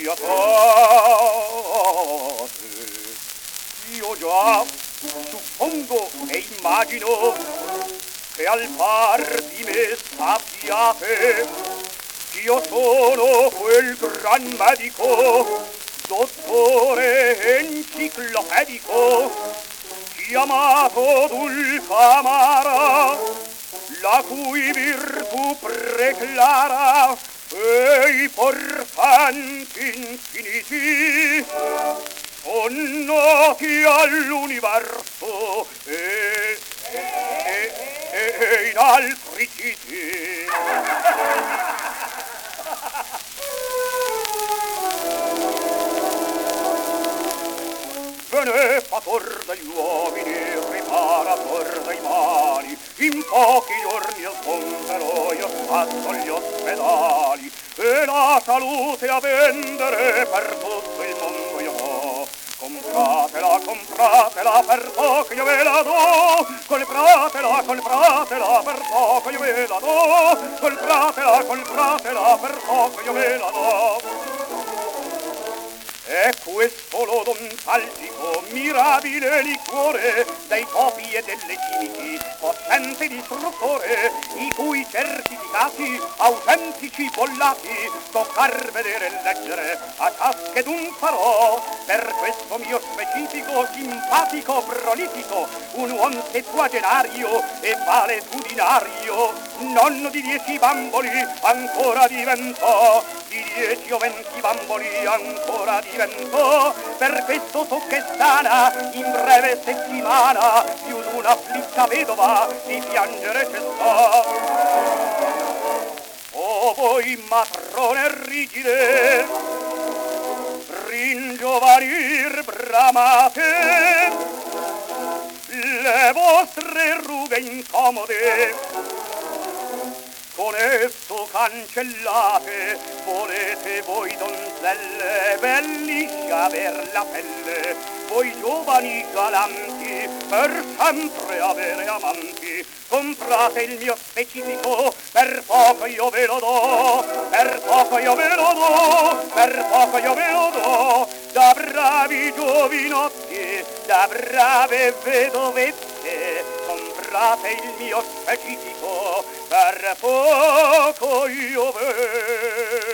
fiatate. Io già suppongo e immagino che al par di me sappiate ch'io sono quel gran medico, dottore enciclopedico, chiamato Dulcamara, la cui virtù preclara e i portanti infiniti son noti all'universo e in altri siti. Benefator degli uomini, riparator dei mali, in pochi giorni al conterò io spazzo gli ospedali e la salute a vendere per tutto il mondo io ho. Compratela, compratela per poco io ve la do, compratela, compratela per poco io ve la do, compratela, compratela per poco io ve la do. E questo l'odontalgico mirabile liquore dei topi e delle chimici, potente distruttore, i cui certificati autentici bollati toccar vedere e leggere a ciaschedun farò. Per questo mio specifico, simpatico, prolitico, un uom settuagenario e valetudinario, nonno di 10 bamboli ancora diventò, di 10 o 20 bamboli ancora diventò. Per questo so che sana in breve settimana più d'una afflitta vedova di piangere cessò. O voi matrone rigide, ringiovanir bramate, le vostre rughe incomode con esso cancellate. Volete voi donzelle bellisce aver la pelle, voi giovani galanti per sempre avere amanti. Comprate il mio specifico, per poco io ve lo do, per poco io ve lo do, per poco io ve lo do. Da bravi giovinotti, da brave vedovette, comprate il mio specifico, per poco io ve